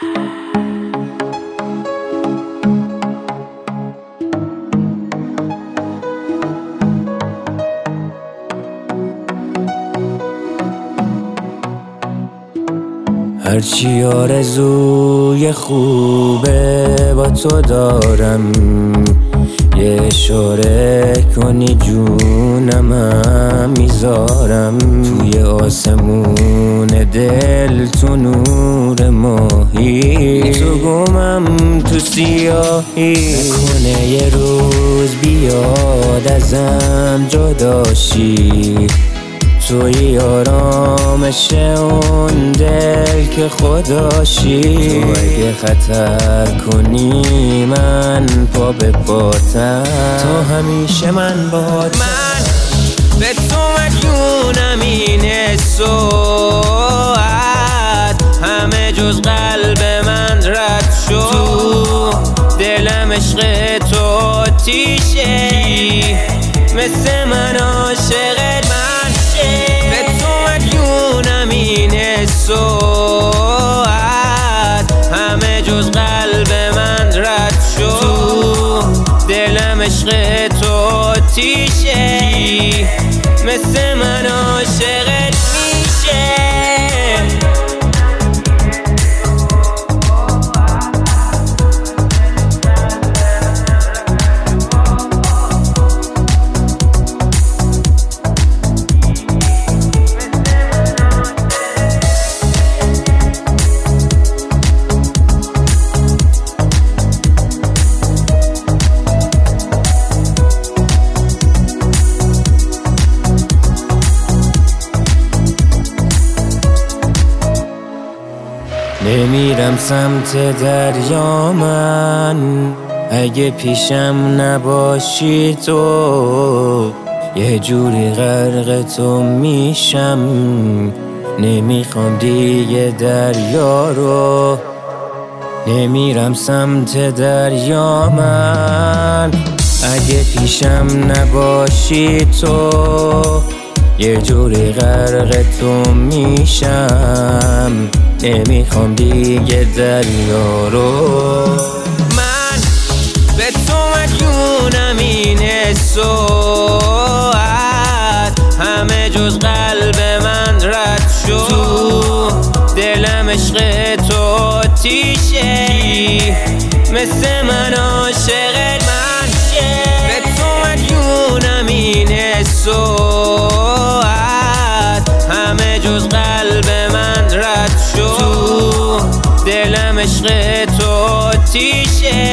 هرچی آرزوی خوبه با تو دارم، یه اشاره کنی جونم میذارم. توی آسمون دل تو نور ماهی، تو گمم تو سیاهی. نکنه یه روز بیاد ازم جداشی، توی آرامش اون دل که خداشی. تو اگه خطر کنی من پا به پاتم، تو همیشه من باهاتم. من به تو مجنونم، این ساعت همه جز قلب من رد شد. تو دلم عشق تو آتیشه، مثل من عاشقت. من به تو مجنونم، این ساعت همه جز قلب من رد شد. تو دلم عشق تو آتیشه، مثل من عاشقت میشه. نمیرم سمت دریا من، اگه پیشم نباشی تو یه جوری غرق تو میشم. نمیخوام دیگه دریا رو، نمیرم سمت دریا من، اگه پیشم نباشی تو یه جوری غرق تو میشم. نمیخوام دیگه دریا رو. من به تو مجنونم، این ساعت همه جز قلب من رد شد. تو دلم عشق تو آتیشه، مثل من عاشقت. من به تو مجنونم، این ساعت همه جز قلب من رد شد. تو دلم عشق تو آتیشه،